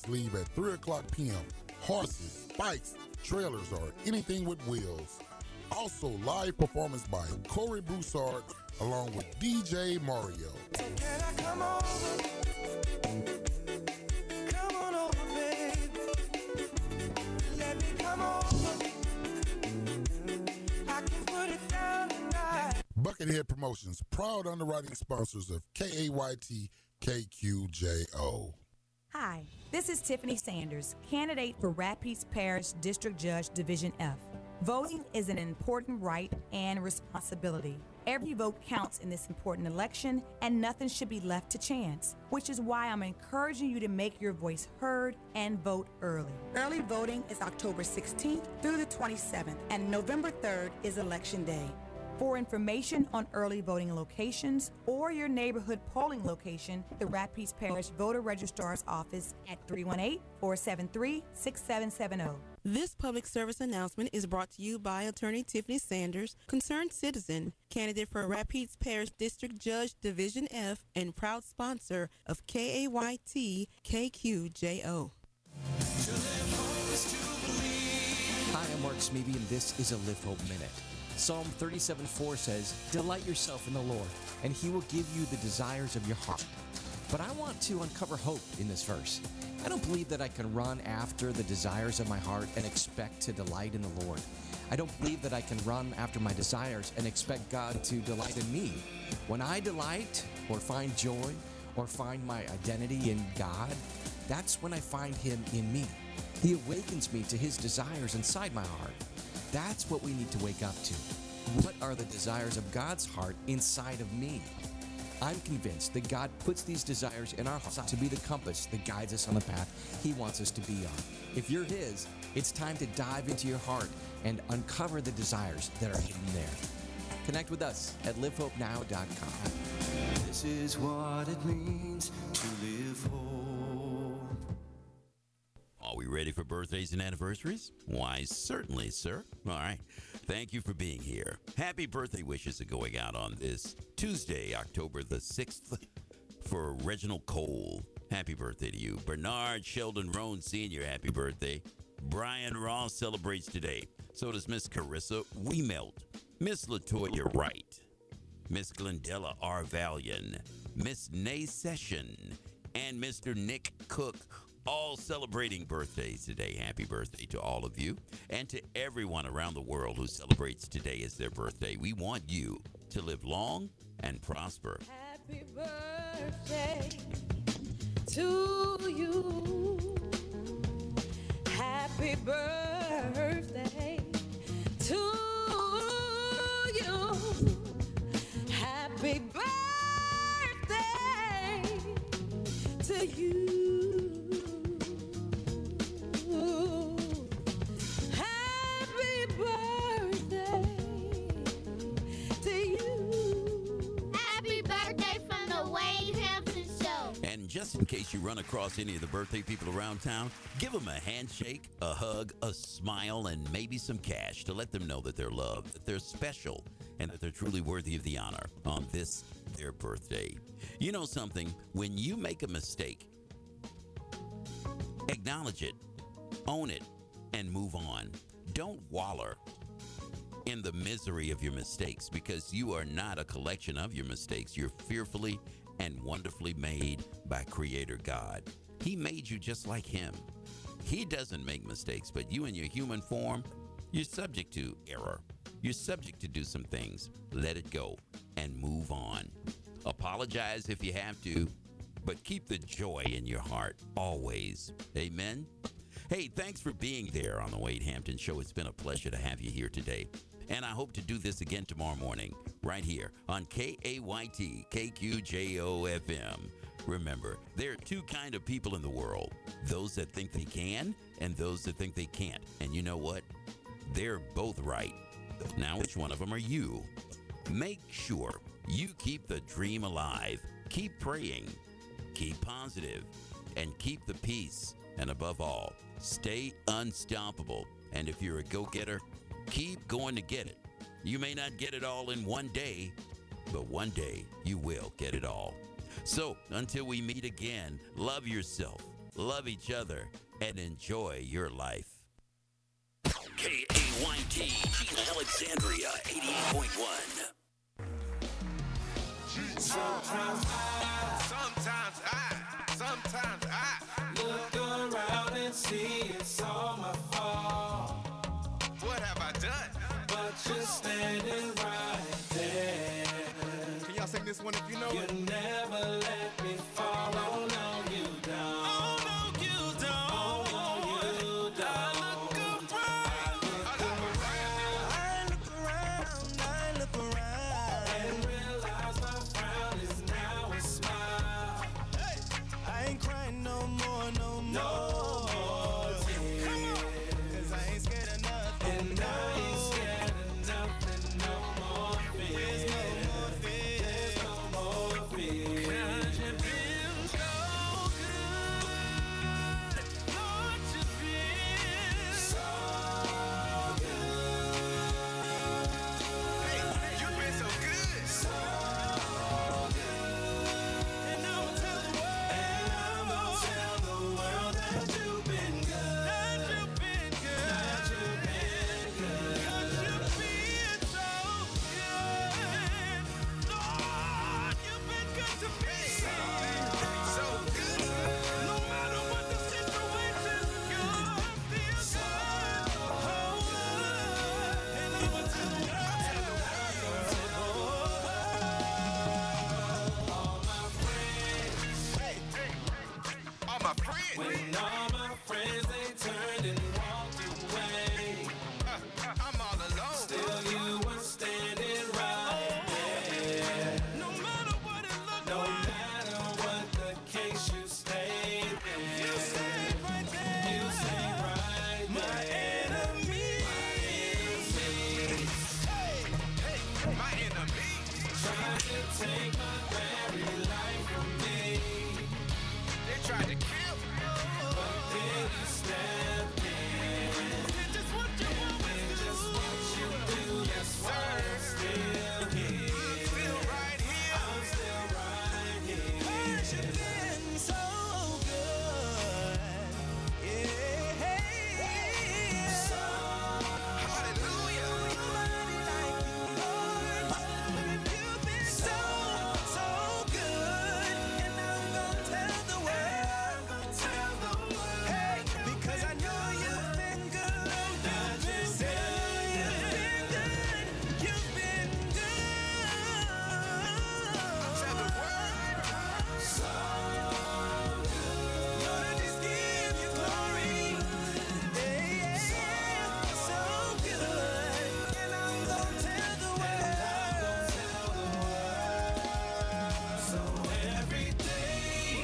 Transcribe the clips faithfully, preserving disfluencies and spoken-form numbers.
Trucks leave at three o'clock p m Horses, bikes, trailers, or anything with wheels. Also, live performance by Corey Broussard along with D J Mario. Can I come over? Come on over, baby. Let me come over. I can put it down tonight. Buckethead Promotions, proud underwriting sponsors of K A Y T K Q J O. Hi, this is Tiffany Sanders, candidate for Rapides Parish District Judge Division F. Voting is an important right and responsibility. Every vote counts in this important election, and nothing should be left to chance, which is why I'm encouraging you to make your voice heard and vote early. Early voting is October sixteenth through the twenty-seventh, and November third is Election Day. For information on early voting locations or your neighborhood polling location, the Rapides Parish Voter Registrar's Office at three one eight, four seven three, six seven seven zero. This public service announcement is brought to you by Attorney Tiffany Sanders, concerned citizen, candidate for Rapides Parish District Judge Division F, and proud sponsor of K A Y T K Q J O. Hi, I'm Mark Smeby, and this is a Live Hope Minute. Psalm thirty-seven four says, "Delight yourself in the Lord, and He will give you the desires of your heart." But I want to uncover hope in this verse. I don't believe that I can run after the desires of my heart and expect to delight in the Lord. I don't believe that I can run after my desires and expect God to delight in me. When I delight or find joy or find my identity in God, that's when I find Him in me. He awakens me to His desires inside my heart. That's what we need to wake up to. What are the desires of God's heart inside of me? I'm convinced that God puts these desires in our hearts to be the compass that guides us on the path He wants us to be on. If you're His, it's time to dive into your heart and uncover the desires that are hidden there. Connect with us at live hope now dot com. This is what it means to live hope. Are we ready for birthdays and anniversaries? Why, certainly, sir. All right. Thank you for being here. Happy birthday wishes are going out on this Tuesday, October the sixth, for Reginald Cole. Happy birthday to you. Bernard Sheldon Roan Senior, happy birthday. Brian Ross celebrates today. So does Miss Carissa Wemelt, Miss Latoya Wright, Miss Glendella R. Valian, Miss Nay Session, and Mister Nick Cook, all celebrating birthdays today. Happy birthday to all of you and to everyone around the world who celebrates today as their birthday. We want you to live long and prosper. Happy birthday to you. Happy birthday to you. Happy birthday to you. Just in case you run across any of the birthday people around town, give them a handshake, a hug, a smile, and maybe some cash to let them know that they're loved, that they're special, and that they're truly worthy of the honor on this, their birthday. You know something? When you make a mistake, acknowledge it, own it, and move on. Don't waller in the misery of your mistakes, because you are not a collection of your mistakes. You're fearfully and wonderfully made by Creator God. He made you just like Him. He doesn't make mistakes, but you in your human form, you're subject to error. You're subject to do some things. Let it go and move on. Apologize if you have to, but keep the joy in your heart always. Amen? Hey, thanks for being there on the Wade Hampton Show. It's been a pleasure to have you here today. And I hope to do this again tomorrow morning, right here on K A Y T K Q J O F M. Remember, there are two kind of people in the world, those that think they can and those that think they can't. And you know what? They're both right. Now, which one of them are you? Make sure you keep the dream alive. Keep praying. Keep positive. And keep the peace. And above all, stay unstoppable. And if you're a go-getter, keep going to get it. You may not get it all in one day, but one day you will get it all. So until we meet again, love yourself, love each other, and enjoy your life. K A Y T, Alexandria, eighty-eight point one. Sometimes I, sometimes I, sometimes I look around and see it's all my fault. What have I done? But you're standing right there. Can y'all sing this one if you know it? You never let me fall. Oh no, you don't. Oh no, you don't. Oh no, you don't. I look around. I look around. I look around. And realize my frown is now a smile. Hey. I ain't crying no more, no more. No more tears. Come on. Cause I ain't scared of nothing. And no. I ain't scared of nothing. No more fear. There's no more fear. There's no more fear. Cause you've been so good. Lord, you've been so good. Hey, you've been so good. So good. And I will tell the world. And I will tell the world that you've been good. That you've been good. That you've been good. Cause you've been so good. Lord, you've been good to me. So, so good. No matter what the situation, you're still so good. And I will tell the world. All my friends. Hey, hey. All my friends. When all my friends they turned and walked away, uh, I'm all alone. Still you were standing right there. No matter what it looked no like. No matter what the case, you stayed there. You stayed right there. You stayed right my there. Enemy. My enemy. Hey, hey, my enemy. Tried to take my very life from me. They tried to kill me. But then you stepped in. Did just what you always do. Just what you do. Yes, sir. I'm still here. I'm still right here. I'm still right here. Cause you've been so good. Yeah. So, hallelujah. Nobody like you, Lord. You've been so, so good. And I'm gonna tell the world. Tell the world. Hey, because I know you've been good. You've been good. You've been good. Tell the world. So good. Lord, I just give you glory. Yeah, so good. And I'm gonna tell the world. So every day,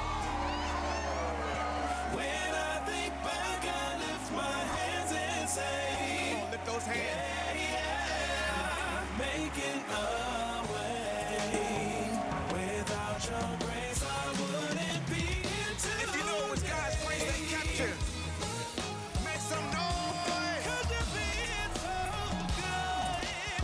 when I think back, I lift my hands and say, lift those hands. Yeah, yeah, making a way. Without your grace, I wouldn't be here today. If you know it was God's grace that kept you, make some noise. 'Cause you've been so good.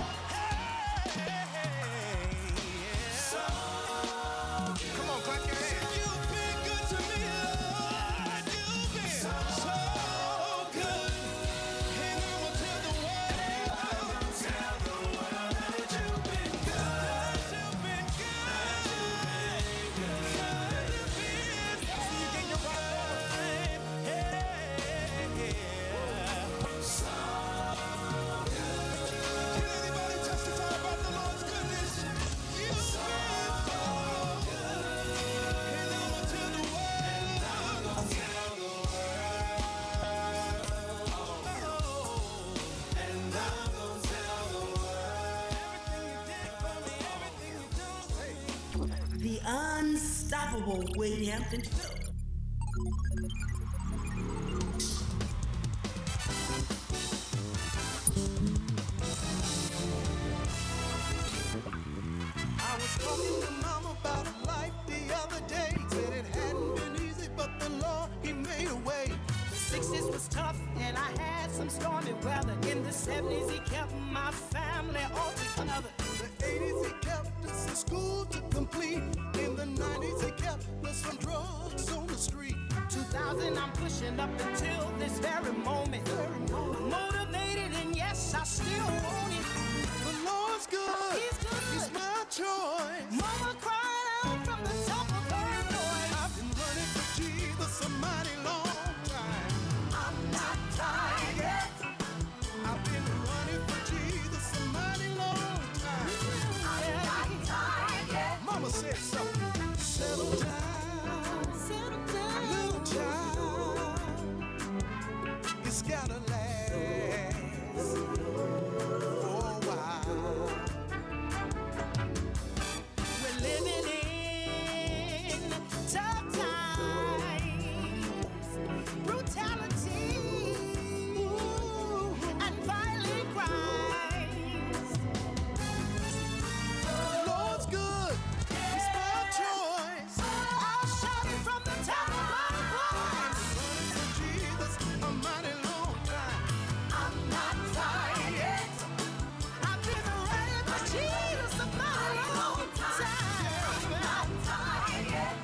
Hey, so come on, clap your hands. You've been good to me, Lord. You've been so, good. And I will tell the world. I will tell the world that you've been good. That you've been good. That you've been good. 'Cause you've been so you get your right. Hey, yeah. So good. Can anybody testify about the Lord's goodness? You've been so good. And I will tell the world. And I'm gonna tell the world. Oh, and I'm gonna tell the world. Everything you did for me, everything you do for me. The unstoppable Wade Hampton Show. I was talking to Mom about life the other day. Said it hadn't been easy, but the Lord, He made a way. The sixties was tough and I had some stormy weather. In the seventies, He kept my family all together. The eighties, he kept us in school to complete. In the nineties, he kept us from drugs on the street. two thousand, I'm pushing up until this very moment. Motivated, and yes, I still want it. The Lord's good. He's good. He's my choice. Mama cried out from the top of her voice. I've been running for Jesus a mighty long time. I'm not tired yet. I've been running for Jesus a mighty long time. I'm not tired yet. Mama said so. Settle down. Settle down. Little child. It's gotta last for a while. We're living in tough times, brutality and violent crimes. Lord's good, it's my choice. I'll shout it from the top of my voice. Running for Jesus a mighty long time. I'm not tired yet. I've been running for Jesus a mighty long time. I'm not tired yet.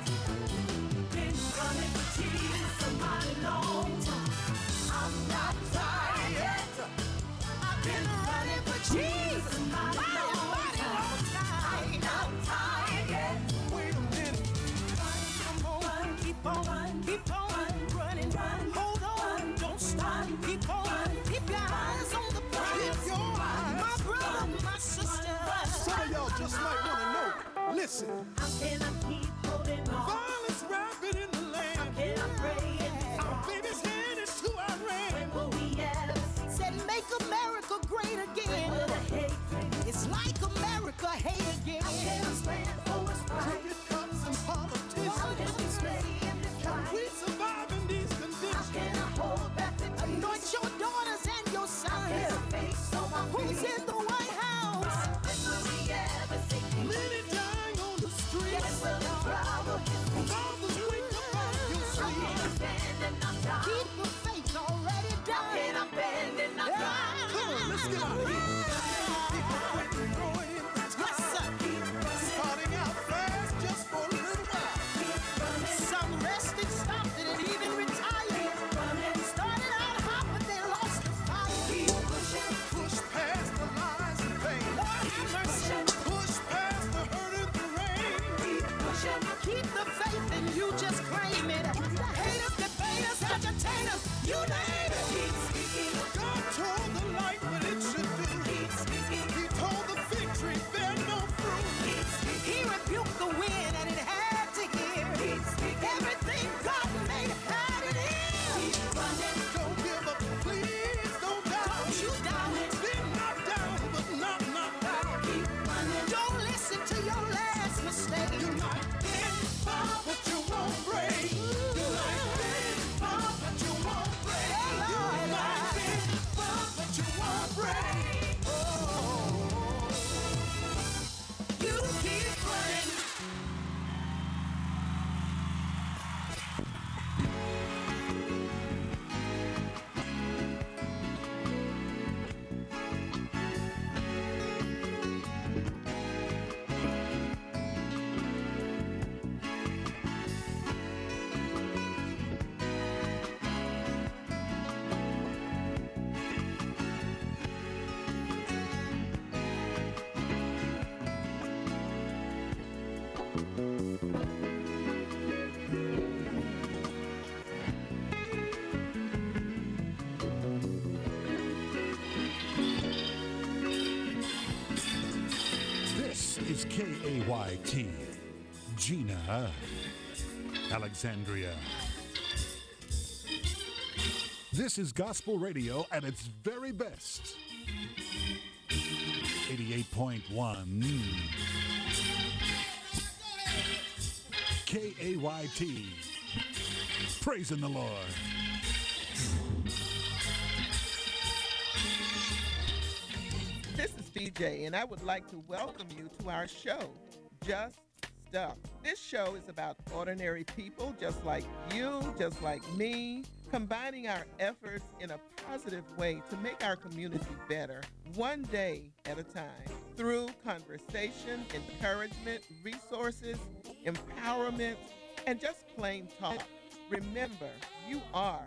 Been running for Jesus a mighty long time. I'm not tired yet. I've been running for Jesus a mighty long time. I'm not tired yet. Wait a minute. Come on, keep on, keep on running. Hold on, don't stop. Keep on, keep your eyes on the prize. Keep your eyes. My brother, my sister. Some of y'all just might want to know. Listen. How can I keep holding on? Violence rapid in the land. How can I pray? Our babies headed to Iran. When will we ever see? Said make America great again. When will the hate end? It's like America hate again. How can I stand for what's right? Crooked cops and politicians. How can we stay in this fight? We survive in these conditions. How can I hold back the tears? Anoint your daughters and your sons. Get a face on my Who's in the White House? When will we ever see? Many dying on the streets. Yes, will the problem Fathers, wake up out your sleep. How can I stand and not die? Keep the faith already done. How can I bend and not die? Come on, let's get out of here. People quit throwing in the towel. Yes, sir. Starting out fast just for a little while. Some rested, stopped it, and even retired. Started out hot, but they lost the fight. Keep pushing, push past the lies and pain. Lord have mercy. Push past the hurt and the rain. Keep pushing, keep the faith, and you just claim it. Haters, debaters, agitators, you name it. Keep speaking. God told the light what it should do. Keep speaking. He told the fig tree bear no fruit. Keep speaking. He rebuked the wind and it had to hear. Keep speaking. Everything God made had it in. Keep running. Don't give up, please don't doubt. Don't you doubt it. Been knocked down, but not knocked out. Keep running. Don't listen to your last mistake. You might bend, but you won't break. You might bend, but you won't break. You might bend, but you won't break. Oh, you keep running. This is K A Y T, Gina, Alexandria. This is gospel radio at its very best. eighty-eight point one K A Y T, praising the Lord. This is P J, and I would like to welcome you to our show, Just Stuff. This show is about ordinary people just like you, just like me, combining our efforts in a positive way to make our community better, one day at a time, through conversation, encouragement, resources, empowerment, and just plain talk. Remember, you are